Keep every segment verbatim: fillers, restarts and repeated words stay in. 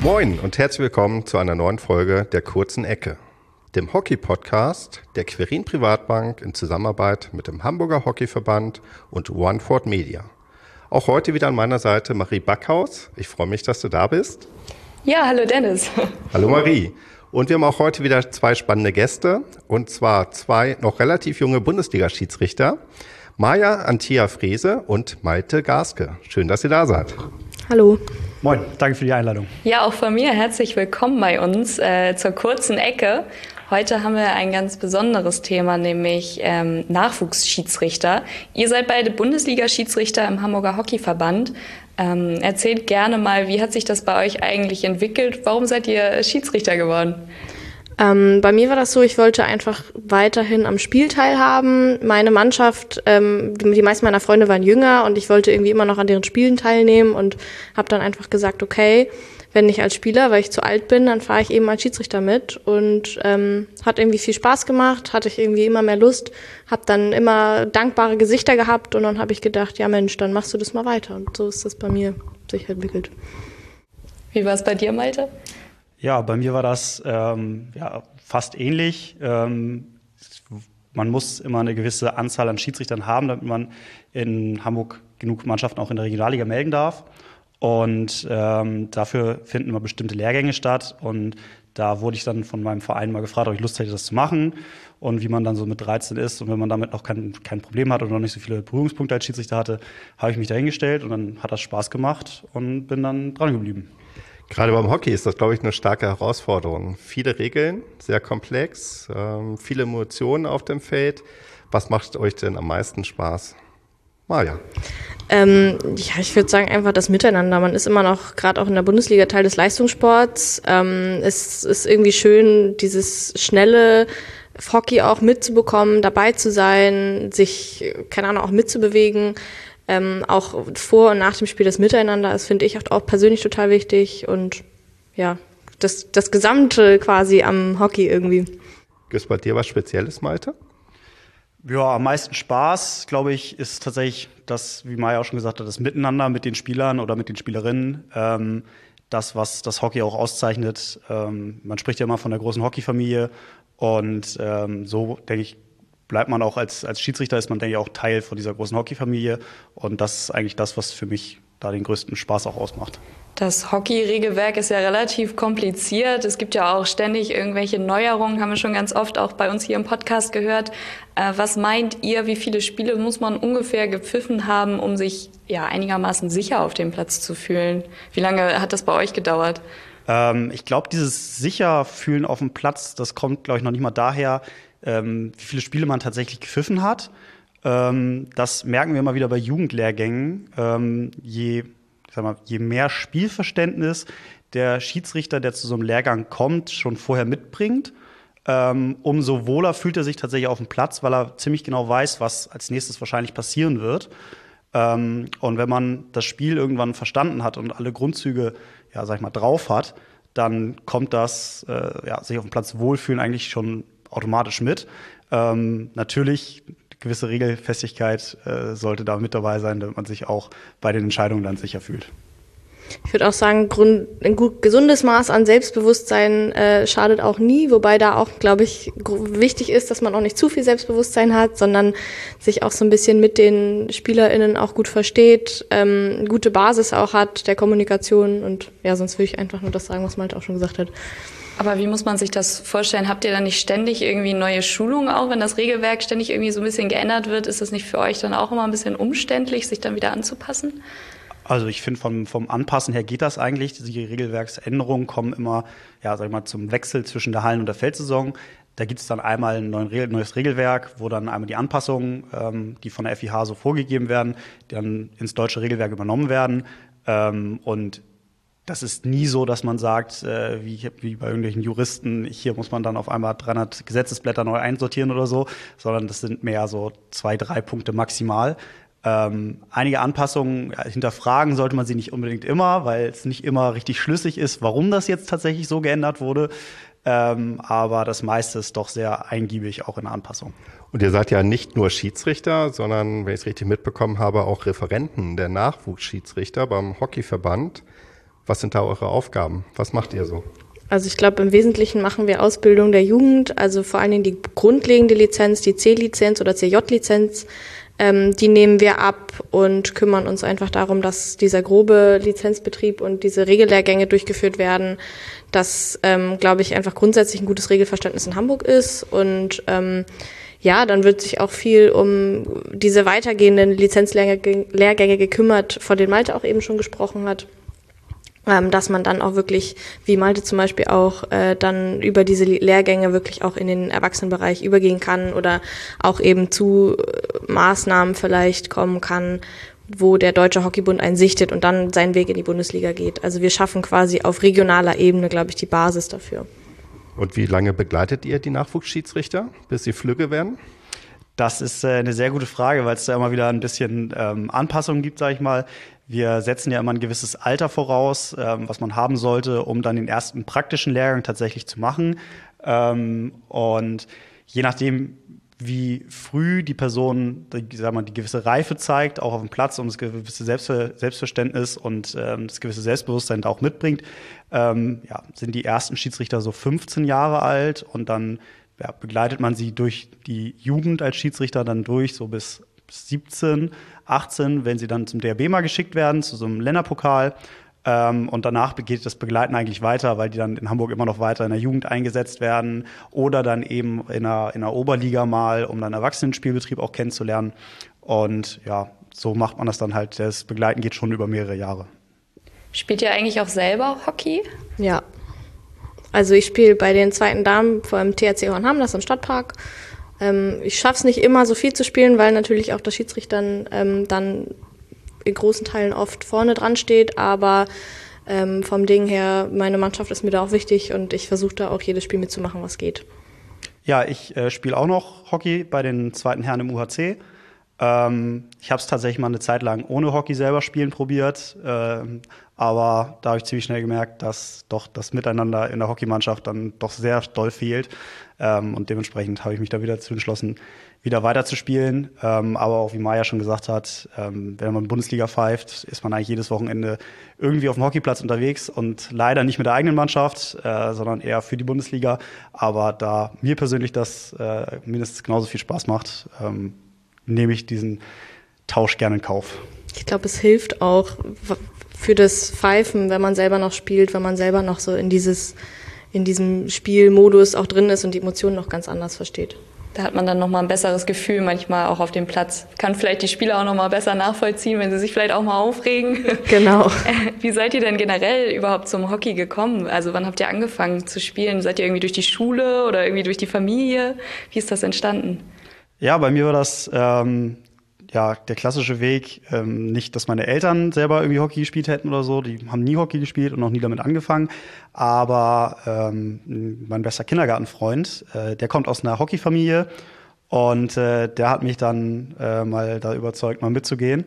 Moin und herzlich willkommen zu einer neuen Folge der Kurzen Ecke, dem Hockey-Podcast der Quirin Privatbank in Zusammenarbeit mit dem Hamburger Hockeyverband und OneFord Media. Auch heute wieder an meiner Seite Marie Backhaus. Ich freue mich, dass du da bist. Ja, hallo Dennis. Hallo Marie. Und wir haben auch heute wieder zwei spannende Gäste, und zwar zwei noch relativ junge Bundesliga-Schiedsrichter, Maja Antia Frese und Malte Gaske. Schön, dass ihr da seid. Hallo. Moin, danke für die Einladung. Ja, auch von mir herzlich willkommen bei uns äh, zur kurzen Ecke. Heute haben wir ein ganz besonderes Thema, nämlich ähm, Nachwuchsschiedsrichter. Ihr seid beide Bundesliga-Schiedsrichter im Hamburger Hockeyverband. Ähm, erzählt gerne mal, wie hat sich das bei euch eigentlich entwickelt? Warum seid ihr Schiedsrichter geworden? Ähm, bei mir war das so, ich wollte einfach weiterhin am Spiel teilhaben. Meine Mannschaft, ähm, die, die meisten meiner Freunde waren jünger und ich wollte irgendwie immer noch an deren Spielen teilnehmen und habe dann einfach gesagt, okay, wenn nicht als Spieler, weil ich zu alt bin, dann fahre ich eben als Schiedsrichter mit. Und ähm, hat irgendwie viel Spaß gemacht, hatte ich irgendwie immer mehr Lust, habe dann immer dankbare Gesichter gehabt und dann habe ich gedacht, ja Mensch, dann machst du das mal weiter. Und so ist das bei mir sich entwickelt. Wie war es bei dir, Malte? Ja, bei mir war das ähm, ja, fast ähnlich. Ähm, man muss immer eine gewisse Anzahl an Schiedsrichtern haben, damit man in Hamburg genug Mannschaften auch in der Regionalliga melden darf. Und ähm, dafür finden immer bestimmte Lehrgänge statt. Und da wurde ich dann von meinem Verein mal gefragt, ob ich Lust hätte, das zu machen. Und wie man dann so mit dreizehn ist und wenn man damit noch kein, kein Problem hat oder noch nicht so viele Berührungspunkte als Schiedsrichter hatte, habe ich mich dahingestellt und dann hat das Spaß gemacht und bin dann dran geblieben. Gerade beim Hockey ist das, glaube ich, eine starke Herausforderung. Viele Regeln, sehr komplex, ähm, viele Emotionen auf dem Feld. Was macht euch denn am meisten Spaß? Maja. Ähm, ja, ich würde sagen einfach das Miteinander. Man ist immer noch, gerade auch in der Bundesliga, Teil des Leistungssports. Ähm, es ist irgendwie schön, dieses schnelle Hockey auch mitzubekommen, dabei zu sein, sich, keine Ahnung, auch mitzubewegen. Ähm, auch vor und nach dem Spiel das Miteinander, das finde ich auch, auch persönlich total wichtig und ja, das, das Gesamte quasi am Hockey irgendwie. Gibt es bei dir was Spezielles, Malte? Ja, am meisten Spaß, glaube ich, ist tatsächlich das, wie Maja auch schon gesagt hat, das Miteinander mit den Spielern oder mit den Spielerinnen. Ähm, das, was das Hockey auch auszeichnet. Ähm, man spricht ja immer von der großen Hockeyfamilie und ähm, so, denke ich, bleibt man auch als, als Schiedsrichter, ist man, denke ich, auch Teil von dieser großen Hockeyfamilie. Und das ist eigentlich das, was für mich da den größten Spaß auch ausmacht. Das Hockey-Regelwerk ist ja relativ kompliziert. Es gibt ja auch ständig irgendwelche Neuerungen, haben wir schon ganz oft auch bei uns hier im Podcast gehört. Äh, was meint ihr, wie viele Spiele muss man ungefähr gepfiffen haben, um sich ja einigermaßen sicher auf dem Platz zu fühlen? Wie lange hat das bei euch gedauert? Ähm, ich glaube, dieses Sicherfühlen auf dem Platz, das kommt, glaube ich, noch nicht mal daher, ähm, wie viele Spiele man tatsächlich gepfiffen hat. Ähm, das merken wir immer wieder bei Jugendlehrgängen. Ähm, je Ich sag mal, je mehr Spielverständnis der Schiedsrichter, der zu so einem Lehrgang kommt, schon vorher mitbringt, ähm, umso wohler fühlt er sich tatsächlich auf dem Platz, weil er ziemlich genau weiß, was als nächstes wahrscheinlich passieren wird. Ähm, und wenn man das Spiel irgendwann verstanden hat und alle Grundzüge, ja, sag ich mal, drauf hat, dann kommt das, äh, ja, sich auf dem Platz wohlfühlen eigentlich schon automatisch mit. Ähm, natürlich gewisse Regelfestigkeit äh, sollte da mit dabei sein, damit man sich auch bei den Entscheidungen dann sicher fühlt. Ich würde auch sagen, Grund, ein gut gesundes Maß an Selbstbewusstsein äh, schadet auch nie, wobei da auch, glaube ich, gr- wichtig ist, dass man auch nicht zu viel Selbstbewusstsein hat, sondern sich auch so ein bisschen mit den SpielerInnen auch gut versteht, ähm, eine gute Basis auch hat der Kommunikation und ja, sonst würde ich einfach nur das sagen, was Malte auch schon gesagt hat. Aber wie muss man sich das vorstellen? Habt ihr dann nicht ständig irgendwie neue Schulungen auch, wenn das Regelwerk ständig irgendwie so ein bisschen geändert wird? Ist das nicht für euch dann auch immer ein bisschen umständlich, sich dann wieder anzupassen? Also ich finde, vom, vom Anpassen her geht das eigentlich. Die Regelwerksänderungen kommen immer, ja, sag ich mal, zum Wechsel zwischen der Hallen- und der Feldsaison. Da gibt es dann einmal ein neues Regelwerk, wo dann einmal die Anpassungen, ähm, die von der F I H so vorgegeben werden, die dann ins deutsche Regelwerk übernommen werden. Ähm, und das ist nie so, dass man sagt, äh, wie, wie bei irgendwelchen Juristen, hier muss man dann auf einmal dreihundert Gesetzesblätter neu einsortieren oder so, sondern das sind mehr so zwei, drei Punkte maximal. Ähm, einige Anpassungen, ja, hinterfragen sollte man sie nicht unbedingt immer, weil es nicht immer richtig schlüssig ist, warum das jetzt tatsächlich so geändert wurde. Ähm, aber das meiste ist doch sehr eingiebig auch in der Anpassung. Und ihr seid ja nicht nur Schiedsrichter, sondern, wenn ich es richtig mitbekommen habe, auch Referenten der Nachwuchsschiedsrichter beim Hockeyverband. Was sind da eure Aufgaben? Was macht ihr so? Also ich glaube, im Wesentlichen machen wir Ausbildung der Jugend, also vor allen Dingen die grundlegende Lizenz, die C-Lizenz oder C J-Lizenz, ähm, die nehmen wir ab und kümmern uns einfach darum, dass dieser grobe Lizenzbetrieb und diese Regellehrgänge durchgeführt werden, dass, ähm, glaube ich, einfach grundsätzlich ein gutes Regelverständnis in Hamburg ist und ähm, ja, dann wird sich auch viel um diese weitergehenden Lizenzlehrgänge gekümmert, von denen Malte auch eben schon gesprochen hat. Dass man dann auch wirklich, wie Malte zum Beispiel auch, äh, dann über diese Lehrgänge wirklich auch in den Erwachsenenbereich übergehen kann oder auch eben zu Maßnahmen vielleicht kommen kann, wo der Deutsche Hockeybund einen sichtet und dann seinen Weg in die Bundesliga geht. Also wir schaffen quasi auf regionaler Ebene, glaube ich, die Basis dafür. Und wie lange begleitet ihr die Nachwuchsschiedsrichter, bis sie flügge werden? Das ist äh, eine sehr gute Frage, weil es da immer wieder ein bisschen ähm, Anpassungen gibt, sage ich mal. Wir setzen ja immer ein gewisses Alter voraus, ähm, was man haben sollte, um dann den ersten praktischen Lehrgang tatsächlich zu machen. Ähm, und je nachdem, wie früh die Person die, sagen wir, die gewisse Reife zeigt, auch auf dem Platz und das gewisse Selbstver- Selbstverständnis und ähm, das gewisse Selbstbewusstsein da auch mitbringt, ähm, ja, sind die ersten Schiedsrichter so fünfzehn Jahre alt und dann ja, begleitet man sie durch die Jugend als Schiedsrichter dann durch, so bis siebzehn, achtzehn, wenn sie dann zum D R B mal geschickt werden, zu so einem Länderpokal. Ähm, und danach geht das Begleiten eigentlich weiter, weil die dann in Hamburg immer noch weiter in der Jugend eingesetzt werden oder dann eben in der, in der Oberliga mal, um dann Erwachsenenspielbetrieb auch kennenzulernen. Und ja, so macht man das dann halt. Das Begleiten geht schon über mehrere Jahre. Spielt ihr eigentlich auch selber Hockey? Ja. Also ich spiele bei den zweiten Damen vom T H C Hornham, das ist im Stadtpark. Ähm, ich schaffe es nicht immer so viel zu spielen, weil natürlich auch der Schiedsrichter ähm, dann in großen Teilen oft vorne dran steht, aber ähm, vom Ding her, meine Mannschaft ist mir da auch wichtig und ich versuche da auch jedes Spiel mitzumachen, was geht. Ja, ich äh, spiele auch noch Hockey bei den zweiten Herren im U H C. Ähm, ich habe es tatsächlich mal eine Zeit lang ohne Hockey selber spielen probiert, ähm, aber da habe ich ziemlich schnell gemerkt, dass doch das Miteinander in der Hockeymannschaft dann doch sehr doll fehlt. Ähm, und dementsprechend habe ich mich da wieder zu entschlossen, wieder weiter zu spielen. Ähm, aber auch wie Maja schon gesagt hat, ähm, wenn man Bundesliga pfeift, ist man eigentlich jedes Wochenende irgendwie auf dem Hockeyplatz unterwegs und leider nicht mit der eigenen Mannschaft, äh, sondern eher für die Bundesliga. Aber da mir persönlich das äh, mindestens genauso viel Spaß macht, ähm, nehme ich diesen Tausch gerne in Kauf. Ich glaube, es hilft auch für das Pfeifen, wenn man selber noch spielt, wenn man selber noch so in dieses in diesem Spielmodus auch drin ist und die Emotionen noch ganz anders versteht. Da hat man dann nochmal ein besseres Gefühl manchmal auch auf dem Platz. Kann vielleicht die Spieler auch nochmal besser nachvollziehen, wenn sie sich vielleicht auch mal aufregen. Genau. Wie seid ihr denn generell überhaupt zum Hockey gekommen? Also wann habt ihr angefangen zu spielen? Seid ihr irgendwie durch die Schule oder irgendwie durch die Familie? Wie ist das entstanden? Ja, bei mir war das ähm, ja der klassische Weg. Ähm, nicht, dass meine Eltern selber irgendwie Hockey gespielt hätten oder so. Die haben nie Hockey gespielt und noch nie damit angefangen. Aber ähm, mein bester Kindergartenfreund, äh, der kommt aus einer Hockeyfamilie und äh, der hat mich dann äh, mal da überzeugt, mal mitzugehen.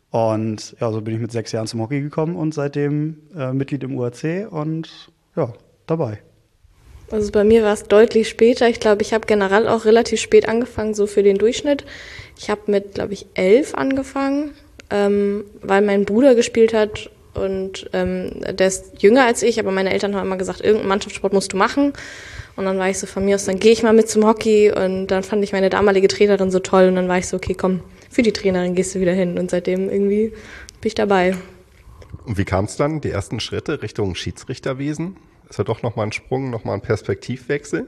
Und ja, so bin ich mit sechs Jahren zum Hockey gekommen und seitdem äh, Mitglied im U H C und ja, dabei. Also bei mir war es deutlich später. Ich glaube, ich habe generell auch relativ spät angefangen, so für den Durchschnitt. Ich habe mit, glaube ich, elf angefangen, ähm, weil mein Bruder gespielt hat und ähm, der ist jünger als ich, aber meine Eltern haben immer gesagt, irgendeinen Mannschaftssport musst du machen. Und dann war ich so von mir aus, dann gehe ich mal mit zum Hockey und dann fand ich meine damalige Trainerin so toll und dann war ich so, okay, komm, für die Trainerin gehst du wieder hin und seitdem irgendwie bin ich dabei. Und wie kam es dann, die ersten Schritte Richtung Schiedsrichterwesen? Ist ja doch nochmal ein Sprung, nochmal ein Perspektivwechsel?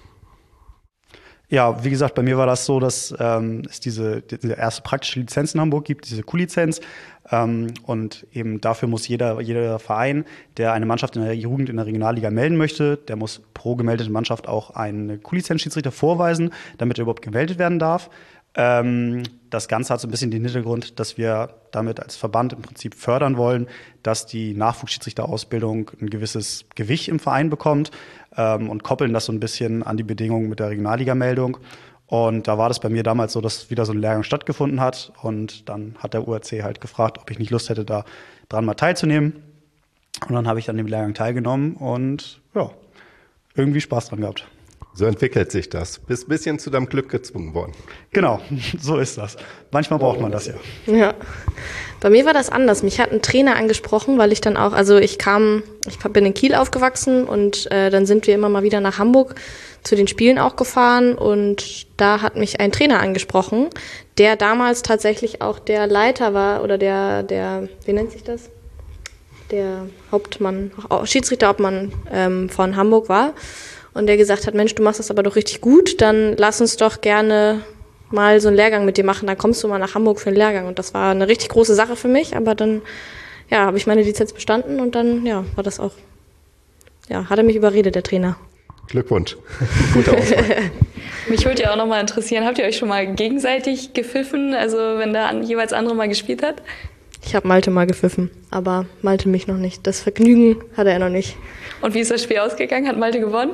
Ja, wie gesagt, bei mir war das so, dass ähm, es diese, diese erste praktische Lizenz in Hamburg gibt, diese Q-Lizenz. Ähm, und eben dafür muss jeder, jeder Verein, der eine Mannschaft in der Jugend in der Regionalliga melden möchte, der muss pro gemeldete Mannschaft auch einen Q-Lizenz-Schiedsrichter vorweisen, damit er überhaupt gemeldet werden darf. Ähm, das Ganze hat so ein bisschen den Hintergrund, dass wir damit als Verband im Prinzip fördern wollen, dass die Nachwuchsschiedsrichterausbildung ein gewisses Gewicht im Verein bekommt ähm, und koppeln das so ein bisschen an die Bedingungen mit der Regionalliga-Meldung. Und da war das bei mir damals so, dass wieder so ein Lehrgang stattgefunden hat und dann hat der U H C halt gefragt, ob ich nicht Lust hätte, da dran mal teilzunehmen. Und dann habe ich an dem Lehrgang teilgenommen und ja, irgendwie Spaß dran gehabt. So entwickelt sich das. Bist ein bisschen zu deinem Glück gezwungen worden. Genau, so ist das. Manchmal braucht man das ja. Ja, bei mir war das anders. Mich hat ein Trainer angesprochen, weil ich dann auch, also ich kam, ich bin in Kiel aufgewachsen und äh, dann sind wir immer mal wieder nach Hamburg zu den Spielen auch gefahren und da hat mich ein Trainer angesprochen, der damals tatsächlich auch der Leiter war oder der, der, wie nennt sich das? Der Hauptmann, Schiedsrichterhauptmann ähm, von Hamburg war. Und der gesagt hat, Mensch, du machst das aber doch richtig gut, dann lass uns doch gerne mal so einen Lehrgang mit dir machen, dann kommst du mal nach Hamburg für einen Lehrgang. Und das war eine richtig große Sache für mich, aber dann ja, habe ich meine Lizenz bestanden und dann ja, war das auch, ja, hat er mich überredet, der Trainer. Glückwunsch. Gute Auswahl. Mich würde ja auch nochmal interessieren, habt ihr euch schon mal gegenseitig gepfiffen, also wenn der jeweils andere mal gespielt hat? Ich habe Malte mal gepfiffen, aber Malte mich noch nicht. Das Vergnügen hatte er noch nicht. Und wie ist das Spiel ausgegangen? Hat Malte gewonnen?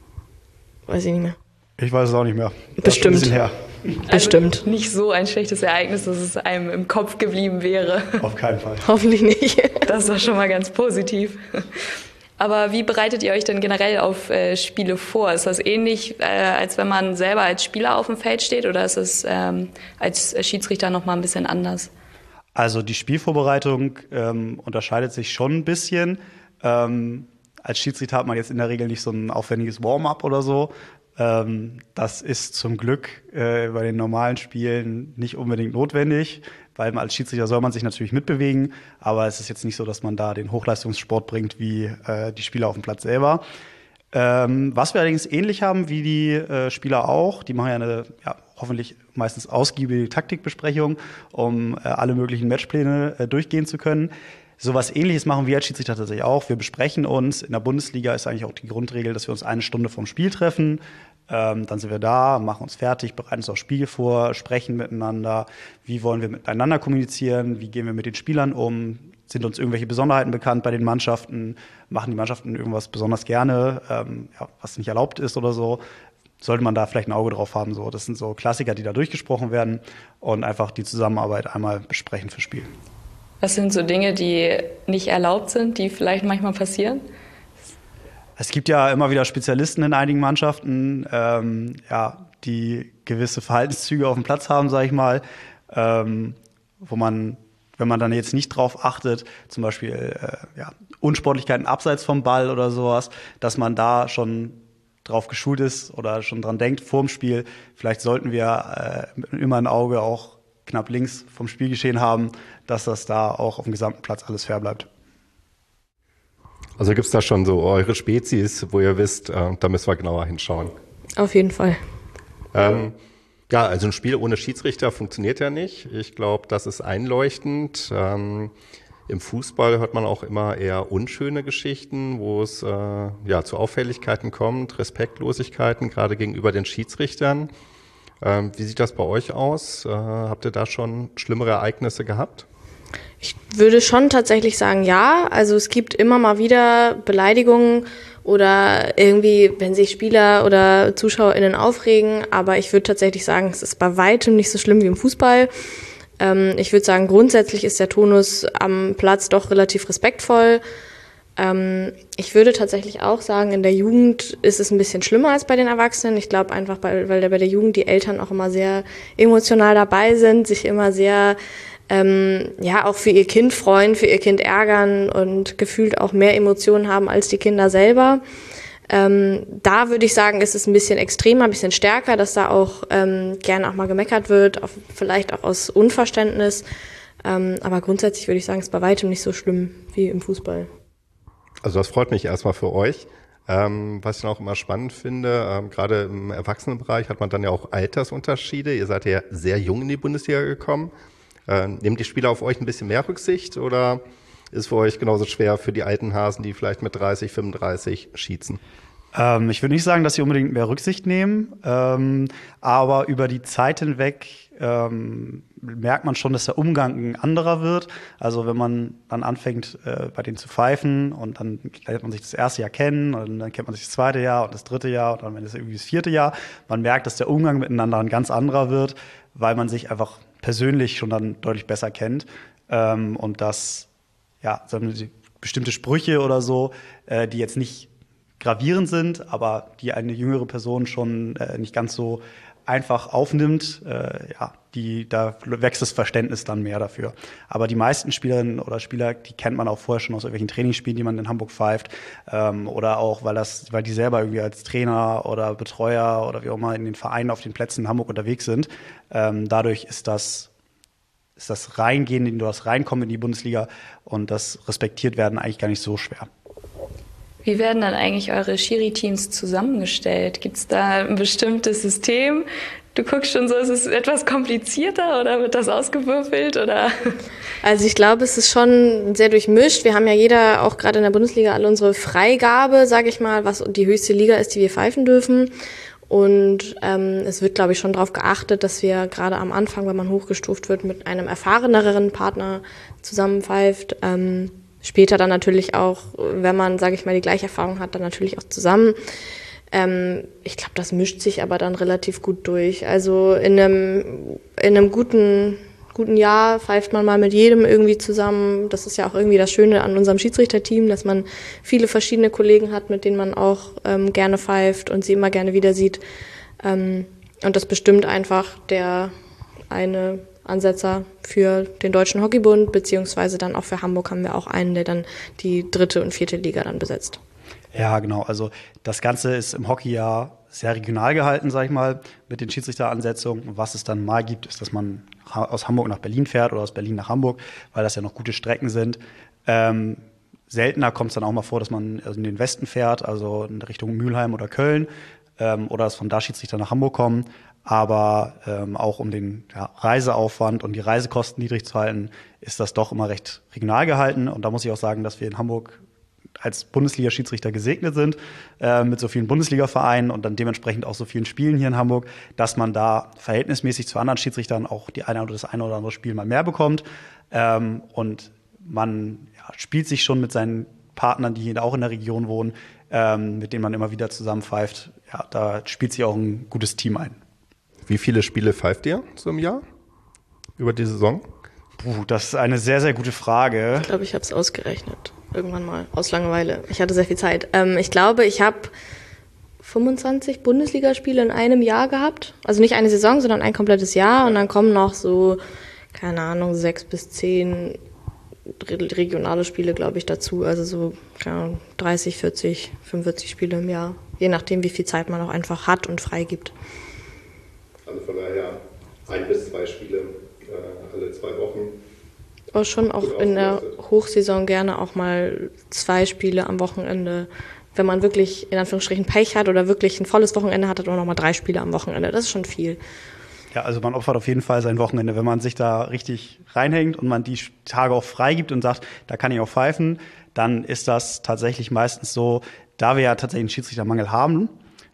Weiß ich nicht mehr. Ich weiß es auch nicht mehr. Bestimmt. Das ist ein bisschen her. Bestimmt. Also nicht so ein schlechtes Ereignis, dass es einem im Kopf geblieben wäre. Auf keinen Fall. Hoffentlich nicht. Das ist doch schon mal ganz positiv. Aber wie bereitet ihr euch denn generell auf äh, Spiele vor? Ist das ähnlich, äh, als wenn man selber als Spieler auf dem Feld steht, oder ist es ähm, als Schiedsrichter noch mal ein bisschen anders? Also die Spielvorbereitung ähm, unterscheidet sich schon ein bisschen. Ähm, als Schiedsrichter hat man jetzt in der Regel nicht so ein aufwendiges Warm-up oder so. Ähm, das ist zum Glück äh, bei den normalen Spielen nicht unbedingt notwendig, weil als Schiedsrichter soll man sich natürlich mitbewegen, aber es ist jetzt nicht so, dass man da den Hochleistungssport bringt wie äh, die Spieler auf dem Platz selber. Ähm, was wir allerdings ähnlich haben wie die äh, Spieler auch, die machen ja eine ja, hoffentlich meistens ausgiebige Taktikbesprechung, um äh, alle möglichen Matchpläne äh, durchgehen zu können. Sowas Ähnliches machen wir als Schiedsrichter tatsächlich auch. Wir besprechen uns. In der Bundesliga ist eigentlich auch die Grundregel, dass wir uns eine Stunde vorm Spiel treffen. Ähm, dann sind wir da, machen uns fertig, bereiten uns aufs Spiel vor, sprechen miteinander. Wie wollen wir miteinander kommunizieren? Wie gehen wir mit den Spielern um? Sind uns irgendwelche Besonderheiten bekannt bei den Mannschaften? Machen die Mannschaften irgendwas besonders gerne, ähm, ja, was nicht erlaubt ist oder so? Sollte man da vielleicht ein Auge drauf haben? So, das sind so Klassiker, die da durchgesprochen werden und einfach die Zusammenarbeit einmal besprechen fürs Spiel. Was sind so Dinge, die nicht erlaubt sind, die vielleicht manchmal passieren? Es gibt ja immer wieder Spezialisten in einigen Mannschaften, ähm, ja, die gewisse Verhaltenszüge auf dem Platz haben, sage ich mal, ähm, wo man, wenn man dann jetzt nicht drauf achtet, zum Beispiel äh, ja, Unsportlichkeiten abseits vom Ball oder sowas, dass man da schon drauf geschult ist oder schon dran denkt vorm Spiel. Vielleicht sollten wir äh, immer ein Auge auch knapp links vom Spielgeschehen haben, dass das da auch auf dem gesamten Platz alles fair bleibt. Also gibt es da schon so eure Spezies, wo ihr wisst, äh, da müssen wir genauer hinschauen? Auf jeden Fall. Ähm, ja, also ein Spiel ohne Schiedsrichter funktioniert ja nicht. Ich glaube, das ist einleuchtend. Ähm, Im Fußball hört man auch immer eher unschöne Geschichten, wo es äh, ja zu Auffälligkeiten kommt, Respektlosigkeiten, gerade gegenüber den Schiedsrichtern. Ähm, wie sieht das bei euch aus? Äh, habt ihr da schon schlimmere Ereignisse gehabt? Ich würde schon tatsächlich sagen, ja. Also es gibt immer mal wieder Beleidigungen oder irgendwie, wenn sich Spieler oder ZuschauerInnen aufregen. Aber ich würde tatsächlich sagen, es ist bei weitem nicht so schlimm wie im Fußball. Ähm, ich würde sagen, grundsätzlich ist der Tonus am Platz doch relativ respektvoll. Ähm, ich würde tatsächlich auch sagen, in der Jugend ist es ein bisschen schlimmer als bei den Erwachsenen. Ich glaube einfach, weil, weil bei der Jugend die Eltern auch immer sehr emotional dabei sind, sich immer sehr ähm, ja auch für ihr Kind freuen, für ihr Kind ärgern und gefühlt auch mehr Emotionen haben als die Kinder selber. Ähm, da würde ich sagen, ist es ein bisschen extremer, ein bisschen stärker, dass da auch ähm, gerne auch mal gemeckert wird, auch, vielleicht auch aus Unverständnis. Ähm, aber grundsätzlich würde ich sagen, es ist bei weitem nicht so schlimm wie im Fußball. Also das freut mich erstmal für euch. Ähm, was ich dann auch immer spannend finde, ähm, gerade im Erwachsenenbereich hat man dann ja auch Altersunterschiede. Ihr seid ja sehr jung in die Bundesliga gekommen. Äh, nehmen die Spieler auf euch ein bisschen mehr Rücksicht oder ist es für euch genauso schwer für die alten Hasen, die vielleicht mit dreißig, fünfunddreißig schießen? Ähm, ich würde nicht sagen, dass sie unbedingt mehr Rücksicht nehmen, ähm, aber über die Zeit hinweg ähm, merkt man schon, dass der Umgang ein anderer wird. Also wenn man dann anfängt, äh, bei denen zu pfeifen und dann lernt man sich das erste Jahr kennen und dann kennt man sich das zweite Jahr und das dritte Jahr und dann ist es irgendwie das vierte Jahr. Man merkt, dass der Umgang miteinander ein ganz anderer wird, weil man sich einfach persönlich schon dann deutlich besser kennt ähm, und dass ja, bestimmte Sprüche oder so, äh, die jetzt nicht gravierend sind, aber die eine jüngere Person schon äh, nicht ganz so einfach aufnimmt, äh, ja, die, da wächst das Verständnis dann mehr dafür. Aber die meisten Spielerinnen oder Spieler, die kennt man auch vorher schon aus irgendwelchen Trainingsspielen, die man in Hamburg pfeift, ähm, oder auch, weil das, weil die selber irgendwie als Trainer oder Betreuer oder wie auch immer in den Vereinen auf den Plätzen in Hamburg unterwegs sind. Ähm, dadurch ist das, ist das Reingehen, in das Reinkommen in die Bundesliga und das respektiert werden eigentlich gar nicht so schwer. Wie werden dann eigentlich eure Schiri-Teams zusammengestellt? Gibt es da ein bestimmtes System? Du guckst schon so, ist es etwas komplizierter oder wird das ausgewürfelt? Oder? Also ich glaube, es ist schon sehr durchmischt. Wir haben ja jeder, auch gerade in der Bundesliga, alle unsere Freigabe, sage ich mal, was die höchste Liga ist, die wir pfeifen dürfen. Und ähm, es wird, glaube ich, schon darauf geachtet, dass wir gerade am Anfang, wenn man hochgestuft wird, mit einem erfahreneren Partner zusammenpfeift. Ähm, Später dann natürlich auch, wenn man, sage ich mal, die gleiche Erfahrung hat, dann natürlich auch zusammen. Ähm, ich glaube, das mischt sich aber dann relativ gut durch. Also in einem, in einem guten, guten Jahr pfeift man mal mit jedem irgendwie zusammen. Das ist ja auch irgendwie das Schöne an unserem Schiedsrichterteam, dass man viele verschiedene Kollegen hat, mit denen man auch ähm, gerne pfeift und sie immer gerne wieder sieht. Ähm, und das bestimmt einfach der eine Ansetzer für den Deutschen Hockeybund, beziehungsweise dann auch für Hamburg haben wir auch einen, der dann die dritte und vierte Liga dann besetzt. Ja, genau. Also das Ganze ist im Hockey ja sehr regional gehalten, sag ich mal, mit den Schiedsrichteransetzungen. Was es dann mal gibt, ist, dass man aus Hamburg nach Berlin fährt oder aus Berlin nach Hamburg, weil das ja noch gute Strecken sind. Ähm, seltener kommt es dann auch mal vor, dass man in den Westen fährt, also in Richtung Mülheim oder Köln, ähm, oder dass von da Schiedsrichter nach Hamburg kommen. Aber ähm, auch um den ja, Reiseaufwand und die Reisekosten niedrig zu halten, ist das doch immer recht regional gehalten. Und da muss ich auch sagen, dass wir in Hamburg als Bundesliga-Schiedsrichter gesegnet sind, äh, mit so vielen Bundesliga-Vereinen und dann dementsprechend auch so vielen Spielen hier in Hamburg, dass man da verhältnismäßig zu anderen Schiedsrichtern auch die eine oder das eine oder andere Spiel mal mehr bekommt. Ähm, und man ja, spielt sich schon mit seinen Partnern, die hier auch in der Region wohnen, ähm, mit denen man immer wieder zusammen pfeift. Ja, da spielt sich auch ein gutes Team ein. Wie viele Spiele pfeift ihr so im Jahr über die Saison? Puh, das ist eine sehr, sehr gute Frage. Ich glaube, ich habe es ausgerechnet. Irgendwann mal. Aus Langeweile. Ich hatte sehr viel Zeit. Ähm, ich glaube, ich habe fünfundzwanzig Bundesligaspiele in einem Jahr gehabt. Also nicht eine Saison, sondern ein komplettes Jahr. Und dann kommen noch so, keine Ahnung, sechs bis zehn regionale Spiele, glaube ich, dazu. Also so keine Ahnung, dreißig, vierzig, fünfundvierzig Spiele im Jahr. Je nachdem, wie viel Zeit man auch einfach hat und frei gibt. Also von daher ein bis zwei Spiele äh, alle zwei Wochen. Aber schon auch in der Hochsaison gerne auch mal zwei Spiele am Wochenende. Wenn man wirklich in Anführungsstrichen Pech hat oder wirklich ein volles Wochenende hat, hat man noch mal drei Spiele am Wochenende. Das ist schon viel. Ja, also man opfert auf jeden Fall sein Wochenende. Wenn man sich da richtig reinhängt und man die Tage auch freigibt und sagt, da kann ich auch pfeifen, dann ist das tatsächlich meistens so, da wir ja tatsächlich einen Schiedsrichtermangel haben,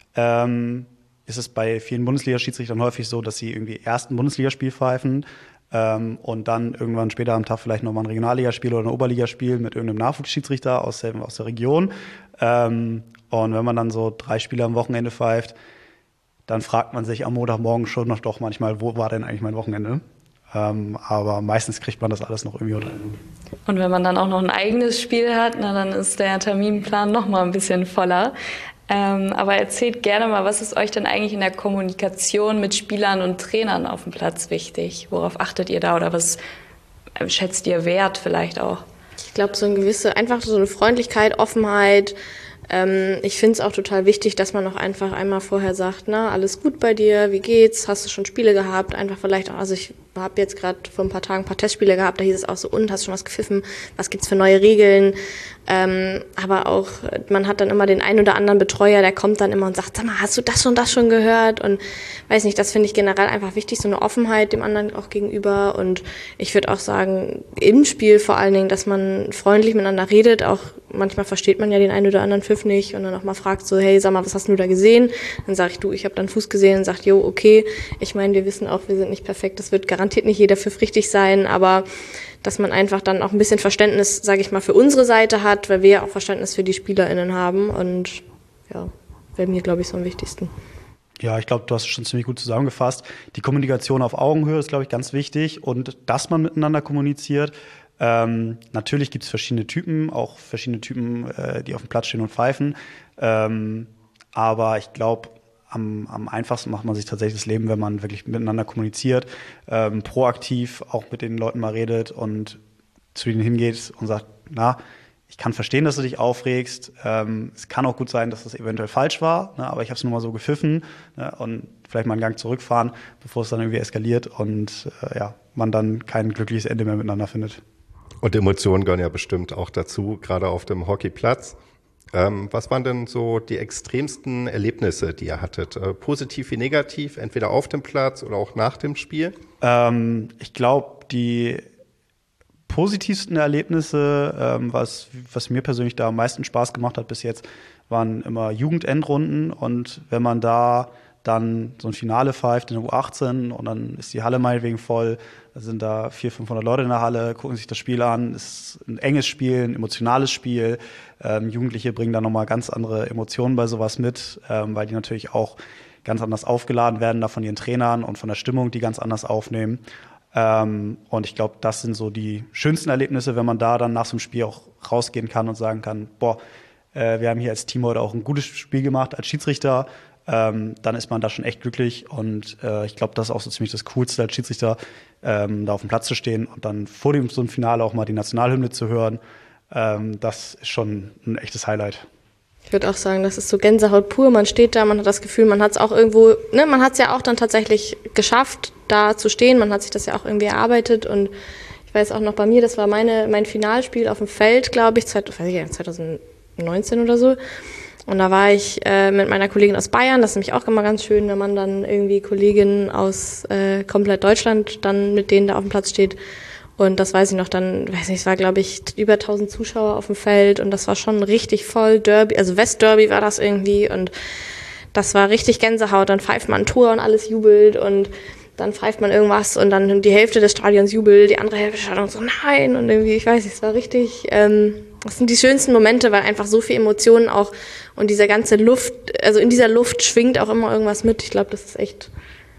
ähm, ist es bei vielen Bundesliga-Schiedsrichtern häufig so, dass sie irgendwie erst ein Bundesligaspiel pfeifen ähm, und dann irgendwann später am Tag vielleicht nochmal ein Regionalligaspiel oder ein Oberligaspiel mit irgendeinem Nachwuchsschiedsrichter aus der, aus der Region. Ähm, und wenn man dann so drei Spiele am Wochenende pfeift, dann fragt man sich am Montagmorgen schon noch doch manchmal, wo war denn eigentlich mein Wochenende? Ähm, aber meistens kriegt man das alles noch irgendwie unter. Und wenn man dann auch noch ein eigenes Spiel hat, na, dann ist der Terminplan noch mal ein bisschen voller. Ähm, aber erzählt gerne mal, was ist euch denn eigentlich in der Kommunikation mit Spielern und Trainern auf dem Platz wichtig? Worauf achtet ihr da oder was schätzt ihr wert vielleicht auch? Ich glaube, so eine gewisse, einfach so eine Freundlichkeit, Offenheit. Ähm, ich finde es auch total wichtig, dass man auch einfach einmal vorher sagt, na, alles gut bei dir, wie geht's, hast du schon Spiele gehabt? Einfach vielleicht auch, also ich habe jetzt gerade vor ein paar Tagen ein paar Testspiele gehabt, da hieß es auch so, und, hast du schon was gepfiffen? Was gibt's für neue Regeln? Ähm, aber auch, man hat dann immer den einen oder anderen Betreuer, der kommt dann immer und sagt, sag mal, hast du das und das schon gehört? Und weiß nicht, das finde ich generell einfach wichtig, so eine Offenheit dem anderen auch gegenüber. Und ich würde auch sagen, im Spiel vor allen Dingen, dass man freundlich miteinander redet. Auch manchmal versteht man ja den einen oder anderen Pfiff nicht und dann auch mal fragt so, hey, sag mal, was hast du da gesehen? Dann sage ich, du, ich habe da einen Fuß gesehen und sagt, jo, okay. Ich meine, wir wissen auch, wir sind nicht perfekt. Das wird garantiert nicht jeder Pfiff richtig sein, aber dass man einfach dann auch ein bisschen Verständnis, sage ich mal, für unsere Seite hat, weil wir ja auch Verständnis für die SpielerInnen haben. Und ja, wäre mir, glaube ich, so am wichtigsten. Ja, ich glaube, du hast es schon ziemlich gut zusammengefasst. Die Kommunikation auf Augenhöhe ist, glaube ich, ganz wichtig und dass man miteinander kommuniziert. Ähm, natürlich gibt es verschiedene Typen, auch verschiedene Typen, äh, die auf dem Platz stehen und pfeifen. Ähm, aber ich glaube, am, am einfachsten macht man sich tatsächlich das Leben, wenn man wirklich miteinander kommuniziert, ähm, proaktiv auch mit den Leuten mal redet und zu ihnen hingeht und sagt, na, ich kann verstehen, dass du dich aufregst. Ähm, es kann auch gut sein, dass das eventuell falsch war, ne, aber ich habe es nur mal so gepfiffen, ne, und vielleicht mal einen Gang zurückfahren, bevor es dann irgendwie eskaliert und äh, ja, man dann kein glückliches Ende mehr miteinander findet. Und Emotionen gehören ja bestimmt auch dazu, gerade auf dem Hockeyplatz. Ähm, was waren denn so die extremsten Erlebnisse, die ihr hattet? Äh, positiv wie negativ, entweder auf dem Platz oder auch nach dem Spiel? Ähm, ich glaube, die positivsten Erlebnisse, ähm, was, was mir persönlich da am meisten Spaß gemacht hat bis jetzt, waren immer Jugendendrunden. Und wenn man da dann so ein Finale pfeift in der U achtzehn und dann ist die Halle meinetwegen voll, da sind da vierhundert, fünfhundert Leute in der Halle, gucken sich das Spiel an, es ist ein enges Spiel, ein emotionales Spiel. Ähm, Jugendliche bringen da nochmal ganz andere Emotionen bei sowas mit, ähm, weil die natürlich auch ganz anders aufgeladen werden da von ihren Trainern und von der Stimmung, die ganz anders aufnehmen. Ähm, und ich glaube, das sind so die schönsten Erlebnisse, wenn man da dann nach so einem Spiel auch rausgehen kann und sagen kann, boah, äh, wir haben hier als Team heute auch ein gutes Spiel gemacht als Schiedsrichter. Ähm, dann ist man da schon echt glücklich und äh, ich glaube, das ist auch so ziemlich das Coolste als Schiedsrichter, ähm, da auf dem Platz zu stehen und dann vor dem so einem Finale auch mal die Nationalhymne zu hören. Ähm, das ist schon ein echtes Highlight. Ich würde auch sagen, das ist so Gänsehaut pur. Man steht da, man hat das Gefühl, man hat es auch irgendwo, ne, man hat es ja auch dann tatsächlich geschafft, da zu stehen. Man hat sich das ja auch irgendwie erarbeitet und ich weiß auch noch bei mir, das war meine mein Finalspiel auf dem Feld, glaube ich, zwanzig neunzehn oder so. Und da war ich äh, mit meiner Kollegin aus Bayern. Das ist nämlich auch immer ganz schön, wenn man dann irgendwie Kolleginnen aus äh, komplett Deutschland dann mit denen da auf dem Platz steht. Und das weiß ich noch, dann, weiß nicht, es war, glaube ich, über tausend Zuschauer auf dem Feld und das war schon richtig voll Derby, also Westderby war das irgendwie und das war richtig Gänsehaut. Dann pfeift man ein Tor und alles jubelt und dann pfeift man irgendwas und dann die Hälfte des Stadions jubelt, die andere Hälfte des Stadions so, nein, und irgendwie, ich weiß nicht, es war richtig, ähm, das sind die schönsten Momente, weil einfach so viel Emotionen auch und diese ganze Luft, also in dieser Luft schwingt auch immer irgendwas mit. Ich glaube, das ist echt,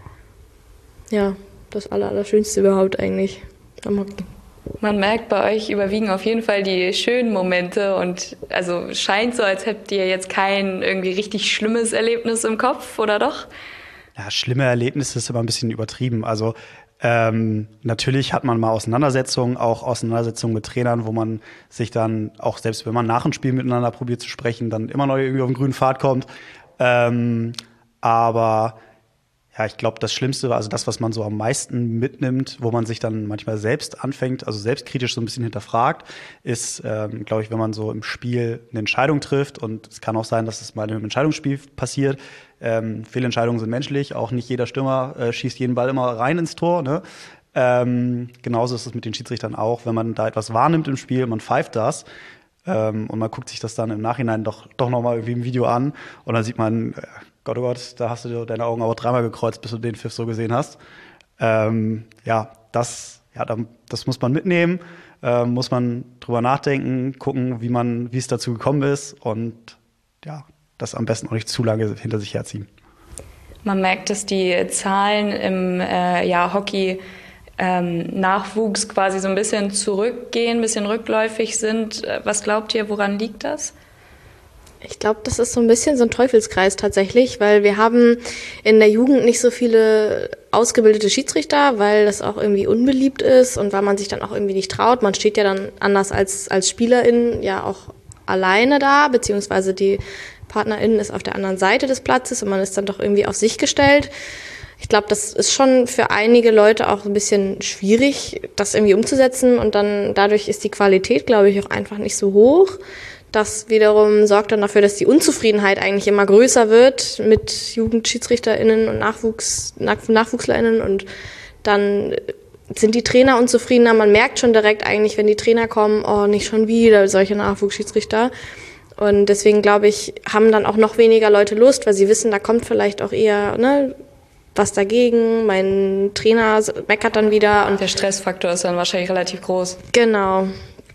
ja, das Aller, Allerschönste überhaupt eigentlich am Hockey. Man merkt, bei euch überwiegen auf jeden Fall die schönen Momente und also scheint so, als hättet ihr jetzt kein irgendwie richtig schlimmes Erlebnis im Kopf, oder doch? Ja, schlimme Erlebnisse ist immer ein bisschen übertrieben. Also ähm, natürlich hat man mal Auseinandersetzungen, auch Auseinandersetzungen mit Trainern, wo man sich dann, auch selbst wenn man nach dem Spiel miteinander probiert zu sprechen, dann immer noch irgendwie auf den grünen Pfad kommt. Ähm, aber ja, ich glaube, das Schlimmste war, also das, was man so am meisten mitnimmt, wo man sich dann manchmal selbst anfängt, also selbstkritisch so ein bisschen hinterfragt, ist, ähm, glaube ich, wenn man so im Spiel eine Entscheidung trifft und es kann auch sein, dass es mal im Entscheidungsspiel passiert. Ähm, Fehlentscheidungen sind menschlich, auch nicht jeder Stürmer äh, schießt jeden Ball immer rein ins Tor, ne? Ähm, genauso ist es mit den Schiedsrichtern auch, wenn man da etwas wahrnimmt im Spiel, man pfeift das ähm, und man guckt sich das dann im Nachhinein doch, doch nochmal irgendwie im Video an und dann sieht man, äh, Gott, oh Gott, da hast du deine Augen aber dreimal gekreuzt, bis du den Pfiff so gesehen hast. Ähm, ja, das, ja, das muss man mitnehmen, äh, muss man drüber nachdenken, gucken, wie man, wie es dazu gekommen ist und ja, das am besten auch nicht zu lange hinter sich herziehen. Man merkt, dass die Zahlen im äh, ja, Hockey ähm, Nachwuchs quasi so ein bisschen zurückgehen, ein bisschen rückläufig sind. Was glaubt ihr, woran liegt das? Ich glaube, das ist so ein bisschen so ein Teufelskreis tatsächlich, weil wir haben in der Jugend nicht so viele ausgebildete Schiedsrichter, weil das auch irgendwie unbeliebt ist und weil man sich dann auch irgendwie nicht traut. Man steht ja dann anders als als Spielerin ja auch alleine da, beziehungsweise die Partnerin ist auf der anderen Seite des Platzes und man ist dann doch irgendwie auf sich gestellt. Ich glaube, das ist schon für einige Leute auch ein bisschen schwierig, das irgendwie umzusetzen und dann dadurch ist die Qualität, glaube ich, auch einfach nicht so hoch. Das wiederum sorgt dann dafür, dass die Unzufriedenheit eigentlich immer größer wird mit JugendschiedsrichterInnen und Nachwuchs, Nach- NachwuchslerInnen und dann sind die Trainer unzufriedener. Man merkt schon direkt eigentlich, wenn die Trainer kommen, oh, nicht schon wieder solche Nachwuchsschiedsrichter. Und deswegen, glaube ich, haben dann auch noch weniger Leute Lust, weil sie wissen, da kommt vielleicht auch eher ne, was dagegen. Mein Trainer meckert dann wieder. Und der Stressfaktor ist dann wahrscheinlich relativ groß. Genau.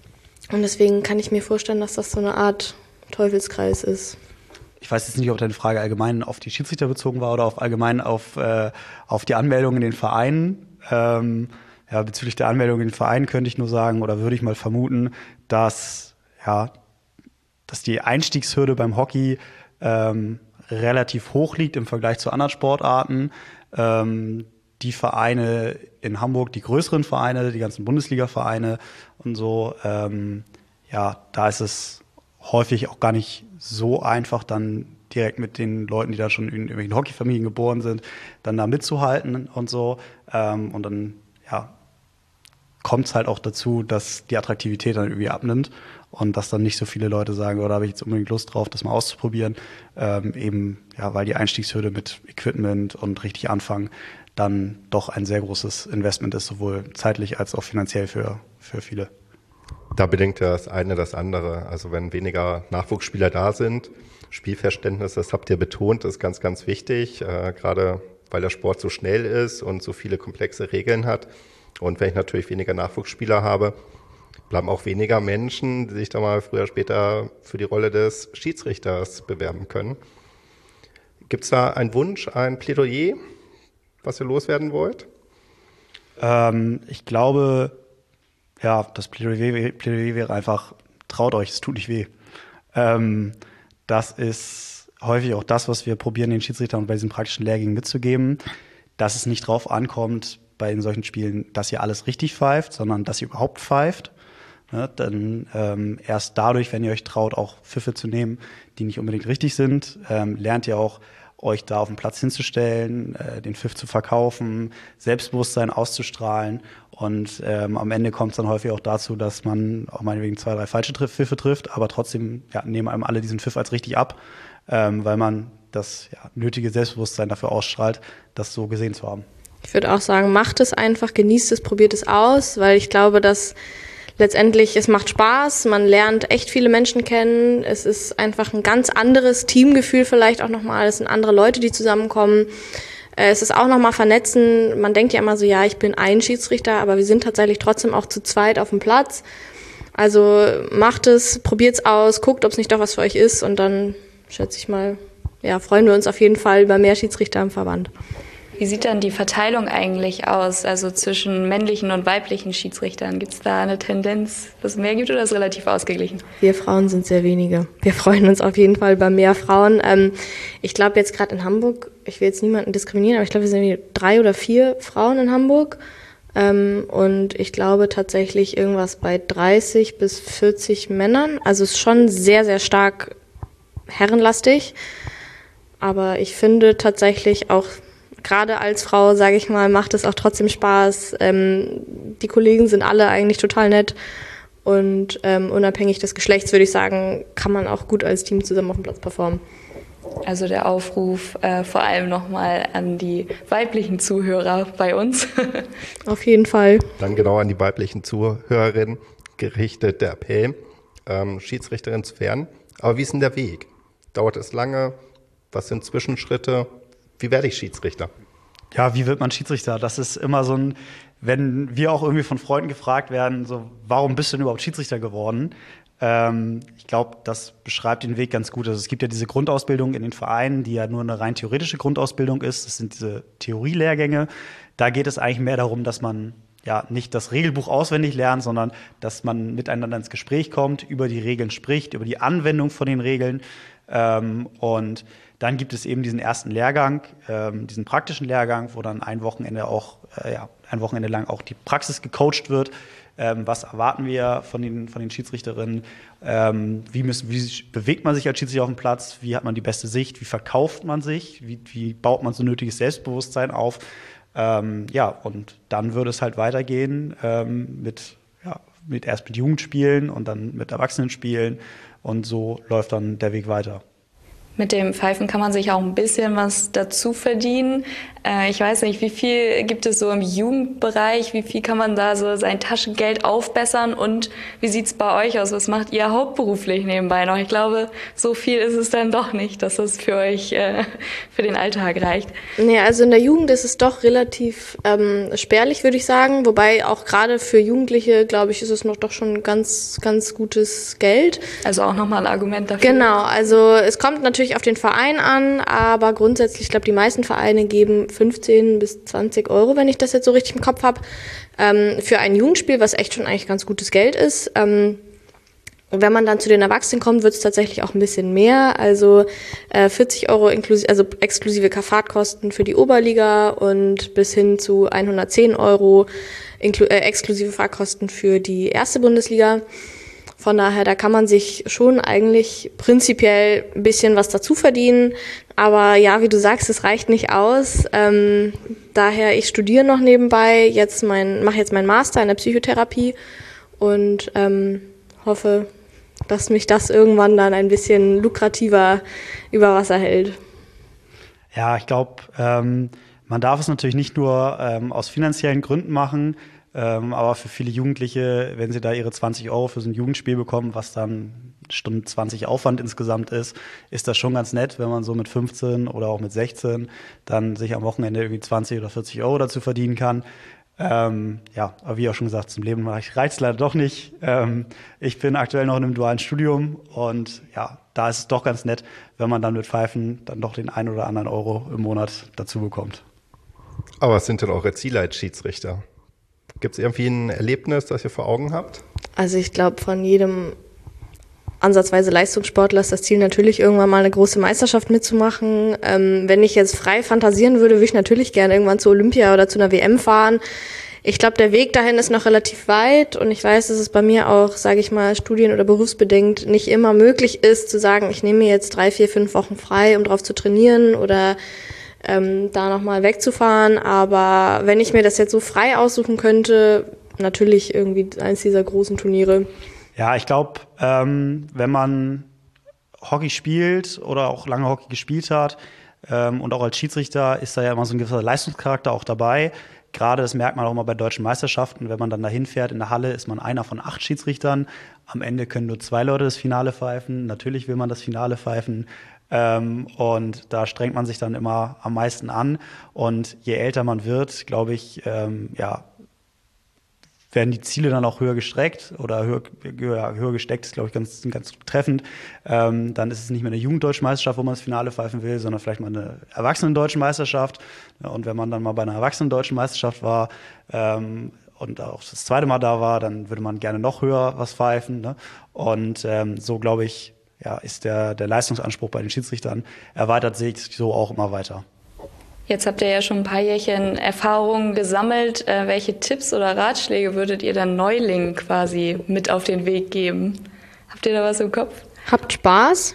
Und deswegen kann ich mir vorstellen, dass das so eine Art Teufelskreis ist. Ich weiß jetzt nicht, ob deine Frage allgemein auf die Schiedsrichter bezogen war oder auf allgemein auf, äh, auf die Anmeldung in den Vereinen. Ähm, ja, bezüglich der Anmeldung in den Verein könnte ich nur sagen oder würde ich mal vermuten, dass, ja, dass die Einstiegshürde beim Hockey ähm, relativ hoch liegt im Vergleich zu anderen Sportarten. Ähm, die Vereine in Hamburg, die größeren Vereine, die ganzen Bundesliga-Vereine und so, ähm, ja, da ist es häufig auch gar nicht so einfach, dann direkt mit den Leuten, die da schon in irgendwelchen Hockeyfamilien geboren sind, dann da mitzuhalten und so. Ähm, und dann, ja, kommt es halt auch dazu, dass die Attraktivität dann irgendwie abnimmt und dass dann nicht so viele Leute sagen, oh, da habe ich jetzt unbedingt Lust drauf, das mal auszuprobieren. Ähm, eben, ja, weil die Einstiegshürde mit Equipment und richtig anfangen dann doch ein sehr großes Investment ist, sowohl zeitlich als auch finanziell für, für viele. Da bedingt ja das eine das andere. Also wenn weniger Nachwuchsspieler da sind, Spielverständnis, das habt ihr betont, ist ganz, ganz wichtig, äh, gerade weil der Sport so schnell ist und so viele komplexe Regeln hat. Und wenn ich natürlich weniger Nachwuchsspieler habe, bleiben auch weniger Menschen, die sich da mal früher oder später für die Rolle des Schiedsrichters bewerben können. Gibt es da einen Wunsch, ein Plädoyer, was ihr loswerden wollt? Ähm, ich glaube, ja, das Plädoyer, Plädoyer wäre einfach, traut euch, es tut nicht weh. Ähm, das ist häufig auch das, was wir probieren, den Schiedsrichtern bei diesen praktischen Lehrgängen mitzugeben, dass es nicht drauf ankommt, bei in solchen Spielen, dass ihr alles richtig pfeift, sondern dass ihr überhaupt pfeift. Ne, dann ähm, erst dadurch, wenn ihr euch traut, auch Pfiffe zu nehmen, die nicht unbedingt richtig sind, ähm, lernt ihr auch, euch da auf den Platz hinzustellen, äh, den Pfiff zu verkaufen, Selbstbewusstsein auszustrahlen. Und ähm, am Ende kommt es dann häufig auch dazu, dass man auch meinetwegen zwei, drei falsche Pfiffe trifft, aber trotzdem ja, nehmen einem alle diesen Pfiff als richtig ab, ähm, weil man das ja, nötige Selbstbewusstsein dafür ausstrahlt, das so gesehen zu haben. Ich würde auch sagen, macht es einfach, genießt es, probiert es aus, weil ich glaube, dass letztendlich es macht Spaß, man lernt echt viele Menschen kennen, es ist einfach ein ganz anderes Teamgefühl vielleicht auch nochmal, es sind andere Leute, die zusammenkommen. Es ist auch nochmal vernetzen, man denkt ja immer so, ja, ich bin ein Schiedsrichter, aber wir sind tatsächlich trotzdem auch zu zweit auf dem Platz. Also macht es, probiert's aus, guckt, ob es nicht doch was für euch ist und dann, schätze ich mal, ja, freuen wir uns auf jeden Fall über mehr Schiedsrichter im Verband. Wie sieht dann die Verteilung eigentlich aus, also zwischen männlichen und weiblichen Schiedsrichtern? Gibt es da eine Tendenz, dass es mehr gibt oder ist es relativ ausgeglichen? Wir Frauen sind sehr wenige. Wir freuen uns auf jeden Fall über mehr Frauen. Ähm, ich glaube jetzt gerade in Hamburg, ich will jetzt niemanden diskriminieren, aber ich glaube, wir sind drei oder vier Frauen in Hamburg. Ähm, und ich glaube tatsächlich irgendwas bei dreißig bis vierzig Männern. Also es ist schon sehr, sehr stark herrenlastig. Aber ich finde tatsächlich auch, gerade als Frau, sage ich mal, macht es auch trotzdem Spaß. Ähm, die Kollegen sind alle eigentlich total nett und ähm, unabhängig des Geschlechts, würde ich sagen, kann man auch gut als Team zusammen auf dem Platz performen. Also der Aufruf äh, vor allem nochmal an die weiblichen Zuhörer bei uns. Auf jeden Fall. Dann genau an die weiblichen Zuhörerinnen gerichtet der Appell, ähm, Schiedsrichterin zu werden. Aber wie ist denn der Weg? Dauert es lange? Was sind Zwischenschritte? Wie werde ich Schiedsrichter? Ja, wie wird man Schiedsrichter? Das ist immer so ein, wenn wir auch irgendwie von Freunden gefragt werden, so, warum bist du denn überhaupt Schiedsrichter geworden? Ähm, ich glaube, das beschreibt den Weg ganz gut. Also es gibt ja diese Grundausbildung in den Vereinen, die ja nur eine rein theoretische Grundausbildung ist. Das sind diese Theorielehrgänge. Da geht es eigentlich mehr darum, dass man ja nicht das Regelbuch auswendig lernt, sondern dass man miteinander ins Gespräch kommt, über die Regeln spricht, über die Anwendung von den Regeln. Ähm, und dann gibt es eben diesen ersten Lehrgang, ähm, diesen praktischen Lehrgang, wo dann ein Wochenende auch, äh, ja, ein Wochenende lang auch die Praxis gecoacht wird. Ähm, was erwarten wir von den, von den Schiedsrichterinnen? Ähm, wie, müssen, wie bewegt man sich als Schiedsrichter auf dem Platz? Wie hat man die beste Sicht? Wie verkauft man sich? Wie, wie baut man so nötiges Selbstbewusstsein auf? Ähm, ja, und dann würde es halt weitergehen ähm, mit, ja, mit erst mit Jugendspielen und dann mit Erwachsenenspielen. Und so läuft dann der Weg weiter. Mit dem Pfeifen kann man sich auch ein bisschen was dazu verdienen. Äh, ich weiß nicht, wie viel gibt es so im Jugendbereich? Wie viel kann man da so sein Taschengeld aufbessern? Und wie sieht's bei euch aus? Was macht ihr hauptberuflich nebenbei noch? Ich glaube, so viel ist es dann doch nicht, dass es für euch äh, für den Alltag reicht. Nee, also in der Jugend ist es doch relativ ähm, spärlich, würde ich sagen. Wobei auch gerade für Jugendliche, glaube ich, ist es noch doch schon ganz, ganz gutes Geld. Also auch nochmal ein Argument dafür. Genau, also es kommt natürlich natürlich auf den Verein an, aber grundsätzlich, ich glaube, die meisten Vereine geben fünfzehn bis zwanzig Euro, wenn ich das jetzt so richtig im Kopf habe, ähm, für ein Jugendspiel, was echt schon eigentlich ganz gutes Geld ist. Ähm, Und wenn man dann zu den Erwachsenen kommt, wird es tatsächlich auch ein bisschen mehr. Also äh, vierzig Euro inklusive, also exklusive Fahrtkosten für die Oberliga und bis hin zu hundertzehn Euro inklu- äh, exklusive Fahrtkosten für die erste Bundesliga. Von daher, da kann man sich schon eigentlich prinzipiell ein bisschen was dazu verdienen. Aber ja, wie du sagst, es reicht nicht aus. Ähm, daher, ich studiere noch nebenbei, jetzt mein, mache jetzt meinen Master in der Psychotherapie und ähm, hoffe, dass mich das irgendwann dann ein bisschen lukrativer über Wasser hält. Ja, ich glaube, ähm, man darf es natürlich nicht nur ähm, aus finanziellen Gründen machen, ähm, aber für viele Jugendliche, wenn sie da ihre zwanzig Euro für so ein Jugendspiel bekommen, was dann Stunde zwanzig Aufwand insgesamt ist, ist das schon ganz nett, wenn man so mit fünfzehn oder auch mit sechzehn dann sich am Wochenende irgendwie zwanzig oder vierzig Euro dazu verdienen kann. Ähm, ja, aber wie auch schon gesagt, zum Leben reicht es leider doch nicht. Ähm, ich bin aktuell noch in einem dualen Studium und ja, da ist es doch ganz nett, wenn man dann mit Pfeifen dann doch den einen oder anderen Euro im Monat dazu bekommt. Aber was sind denn eure Ziele als Schiedsrichter? Gibt es irgendwie ein Erlebnis, das ihr vor Augen habt? Also ich glaube, von jedem ansatzweise Leistungssportler ist das Ziel natürlich, irgendwann mal eine große Meisterschaft mitzumachen. Ähm, wenn ich jetzt frei fantasieren würde, würde ich natürlich gerne irgendwann zu Olympia oder zu einer W M fahren. Ich glaube, der Weg dahin ist noch relativ weit und ich weiß, dass es bei mir auch, sage ich mal, studien- oder berufsbedingt nicht immer möglich ist, zu sagen, ich nehme mir jetzt drei, vier, fünf Wochen frei, um drauf zu trainieren oder ähm, da nochmal wegzufahren. Aber wenn ich mir das jetzt so frei aussuchen könnte, natürlich irgendwie eins dieser großen Turniere. Ja, ich glaube, ähm, wenn man Hockey spielt oder auch lange Hockey gespielt hat ähm, und auch als Schiedsrichter ist da ja immer so ein gewisser Leistungscharakter auch dabei. Gerade das merkt man auch mal bei deutschen Meisterschaften. Wenn man dann dahin fährt in der Halle, ist man einer von acht Schiedsrichtern. Am Ende können nur zwei Leute das Finale pfeifen. Natürlich will man das Finale pfeifen. Ähm, und da strengt man sich dann immer am meisten an. Und je älter man wird, glaube ich, ähm, ja, werden die Ziele dann auch höher gestreckt oder höher, höher, höher gesteckt, ist, glaube ich, ganz, ganz treffend. Ähm, dann ist es nicht mehr eine Jugenddeutschen Meisterschaft, wo man das Finale pfeifen will, sondern vielleicht mal eine Erwachsenen-Deutschen Meisterschaft. Ja, und wenn man dann mal bei einer Erwachsenen-Deutschen Meisterschaft war ähm, und auch das zweite Mal da war, dann würde man gerne noch höher was pfeifen. Ne? Und ähm, so, glaube ich, ja, ist der, der Leistungsanspruch bei den Schiedsrichtern erweitert sich so auch immer weiter. Jetzt habt ihr ja schon ein paar Jährchen Erfahrungen gesammelt. Äh, welche Tipps oder Ratschläge würdet ihr dann Neulingen quasi mit auf den Weg geben? Habt ihr da was im Kopf? Habt Spaß,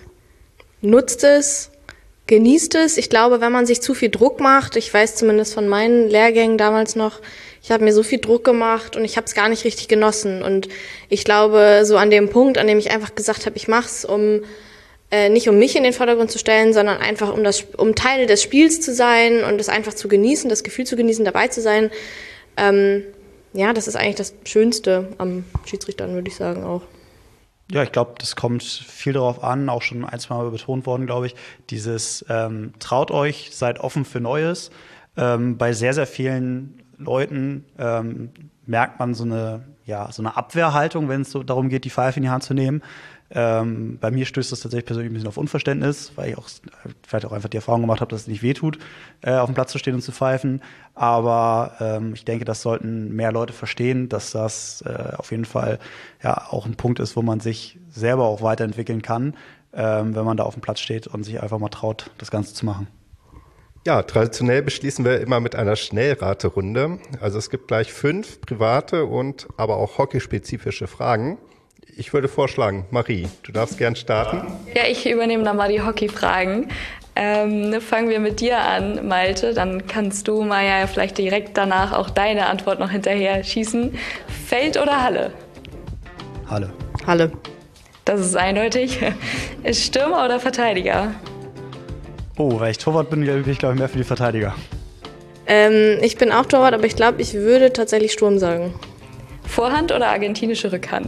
nutzt es, genießt es. Ich glaube, wenn man sich zu viel Druck macht, ich weiß zumindest von meinen Lehrgängen damals noch, ich habe mir so viel Druck gemacht und ich habe es gar nicht richtig genossen. Und ich glaube, so an dem Punkt, an dem ich einfach gesagt habe, ich mach's, um äh, nicht um mich in den Vordergrund zu stellen, sondern einfach um das, um Teil des Spiels zu sein und es einfach zu genießen, das Gefühl zu genießen, dabei zu sein. Ähm, ja, das ist eigentlich das Schönste am Schiedsrichtern, würde ich sagen auch. Ja, ich glaube, das kommt viel darauf an, auch schon ein, zwei Mal betont worden, glaube ich, dieses ähm, traut euch, seid offen für Neues. Ähm, bei sehr, sehr vielen Leuten ähm, merkt man so eine, ja, so eine Abwehrhaltung, wenn es so darum geht, die Pfeife in die Hand zu nehmen. Ähm, bei mir stößt das tatsächlich persönlich ein bisschen auf Unverständnis, weil ich auch vielleicht auch einfach die Erfahrung gemacht habe, dass es nicht wehtut, äh, auf dem Platz zu stehen und zu pfeifen. Aber ähm, ich denke, das sollten mehr Leute verstehen, dass das äh, auf jeden Fall ja auch ein Punkt ist, wo man sich selber auch weiterentwickeln kann, ähm, wenn man da auf dem Platz steht und sich einfach mal traut, das Ganze zu machen. Ja, traditionell beschließen wir immer mit einer Schnellraterunde. Also es gibt gleich fünf private und aber auch hockeyspezifische Fragen. Ich würde vorschlagen, Marie, du darfst gern starten. Ja, ich übernehme dann mal die Hockeyfragen. Ähm, fangen wir mit dir an, Malte. Dann kannst du, Maja, vielleicht direkt danach auch deine Antwort noch hinterher schießen. Feld oder Halle? Halle. Halle. Das ist eindeutig. Ist Stürmer oder Verteidiger? Oh, weil ich Torwart bin, bin ich, glaube ich, mehr für die Verteidiger. Ähm, ich bin auch Torwart, aber ich glaube, ich würde tatsächlich Sturm sagen. Vorhand oder argentinische Rückhand?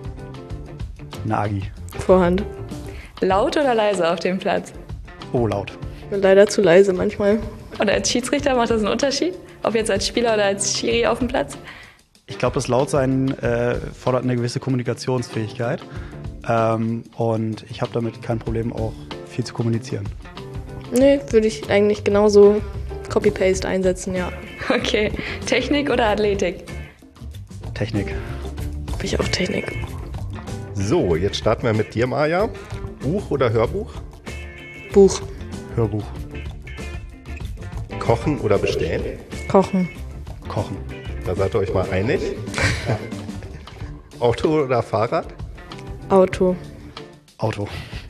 Nagi. Vorhand. Laut oder leise auf dem Platz? Oh, laut. Leider zu leise manchmal. Und als Schiedsrichter macht das einen Unterschied? Ob jetzt als Spieler oder als Schiri auf dem Platz? Ich glaube, das Lautsein äh, fordert eine gewisse Kommunikationsfähigkeit. Ähm, und ich habe damit kein Problem, auch viel zu kommunizieren. Nee, würde ich eigentlich genauso Copy-Paste einsetzen, ja. Okay. Technik oder Athletik? Technik. Habe ich auch Technik. So, jetzt starten wir mit dir, Maja. Buch oder Hörbuch? Buch. Hörbuch. Kochen oder bestellen? Kochen. Kochen. Da seid ihr euch mal einig. Auto oder Fahrrad? Auto. Auto.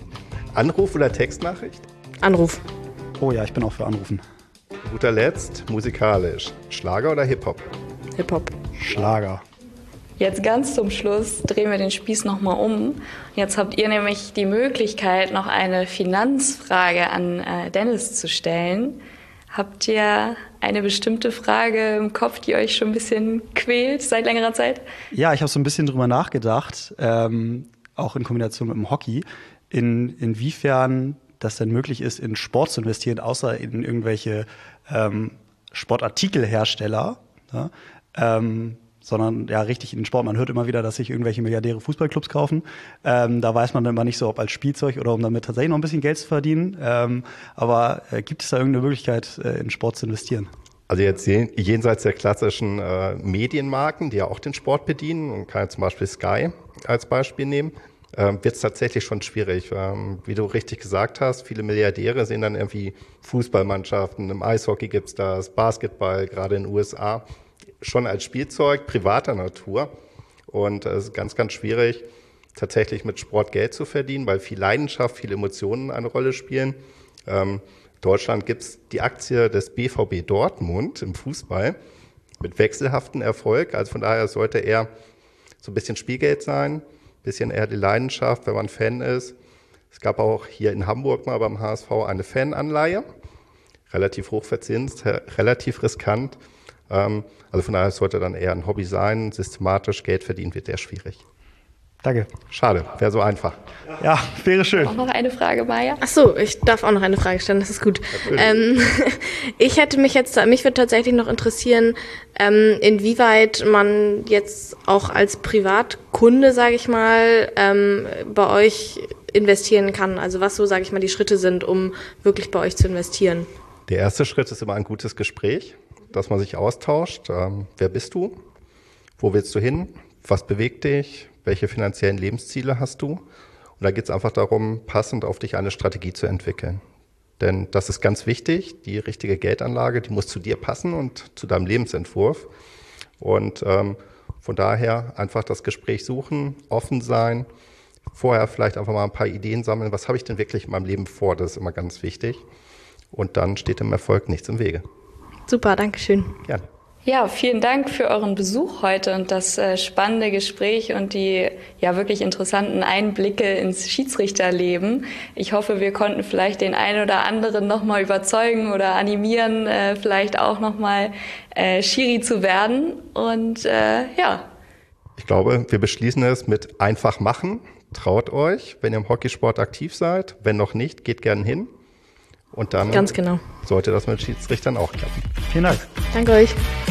Anruf oder Textnachricht? Anruf. Oh ja, ich bin auch für Anrufen. Zu guter Letzt, musikalisch. Schlager oder Hip-Hop? Hip-Hop. Schlager. Jetzt ganz zum Schluss drehen wir den Spieß nochmal um. Jetzt habt ihr nämlich die Möglichkeit, noch eine Finanzfrage an äh, Dennis zu stellen. Habt ihr eine bestimmte Frage im Kopf, die euch schon ein bisschen quält seit längerer Zeit? Ja, ich habe so ein bisschen drüber nachgedacht, ähm, auch in Kombination mit dem Hockey, in, inwiefern das denn möglich ist, in Sport zu investieren, außer in irgendwelche ähm, Sportartikelhersteller, ja, ähm, sondern ja richtig in den Sport. Man hört immer wieder, dass sich irgendwelche Milliardäre Fußballclubs kaufen. Ähm, da weiß man dann immer nicht so, ob als Spielzeug oder um damit tatsächlich noch ein bisschen Geld zu verdienen. Ähm, aber äh, gibt es da irgendeine Möglichkeit, äh, in Sport zu investieren? Also jetzt jenseits der klassischen äh, Medienmarken, die ja auch den Sport bedienen, und kann jetzt zum Beispiel Sky als Beispiel nehmen, äh, wird es tatsächlich schon schwierig. Ähm, wie du richtig gesagt hast, viele Milliardäre sehen dann irgendwie Fußballmannschaften, im Eishockey gibt's das, Basketball, gerade in den U S A, schon als Spielzeug privater Natur. Und es ist ganz, ganz schwierig, tatsächlich mit Sport Geld zu verdienen, weil viel Leidenschaft, viele Emotionen eine Rolle spielen. Ähm, in Deutschland gibt es die Aktie des B V B Dortmund im Fußball mit wechselhaftem Erfolg. Also von daher sollte eher so ein bisschen Spielgeld sein, ein bisschen eher die Leidenschaft, wenn man Fan ist. Es gab auch hier in Hamburg mal beim H S V eine Fananleihe, relativ hoch verzinst, relativ riskant. Also von daher sollte dann eher ein Hobby sein. Systematisch Geld verdienen wird sehr schwierig. Danke. Schade, wäre so einfach. Ja, wäre schön. Auch noch eine Frage, Maja? Ach so, ich darf auch noch eine Frage stellen, das ist gut. Ähm, ich hätte mich jetzt, mich würde tatsächlich noch interessieren, ähm, inwieweit man jetzt auch als Privatkunde, sage ich mal, ähm, bei euch investieren kann. Also was so, sage ich mal, die Schritte sind, um wirklich bei euch zu investieren. Der erste Schritt ist immer ein gutes Gespräch, dass man sich austauscht. Ähm, wer bist du? Wo willst du hin? Was bewegt dich? Welche finanziellen Lebensziele hast du? Und da geht es einfach darum, passend auf dich eine Strategie zu entwickeln. Denn das ist ganz wichtig, die richtige Geldanlage, die muss zu dir passen und zu deinem Lebensentwurf. Und ähm, von daher einfach das Gespräch suchen, offen sein, vorher vielleicht einfach mal ein paar Ideen sammeln. Was habe ich denn wirklich in meinem Leben vor? Das ist immer ganz wichtig. Und dann steht dem Erfolg nichts im Wege. Super, danke schön. Gerne. Ja, vielen Dank für euren Besuch heute und das äh, spannende Gespräch und die ja wirklich interessanten Einblicke ins Schiedsrichterleben. Ich hoffe, wir konnten vielleicht den einen oder anderen nochmal überzeugen oder animieren, äh, vielleicht auch nochmal äh, Schiri zu werden. Und äh, ja. Ich glaube, wir beschließen es mit einfach machen. Traut euch, wenn ihr im Hockeysport aktiv seid. Wenn noch nicht, geht gern hin. Und dann Ganz genau. sollte das mit Schiedsrichtern auch klappen. Vielen Dank. Danke euch.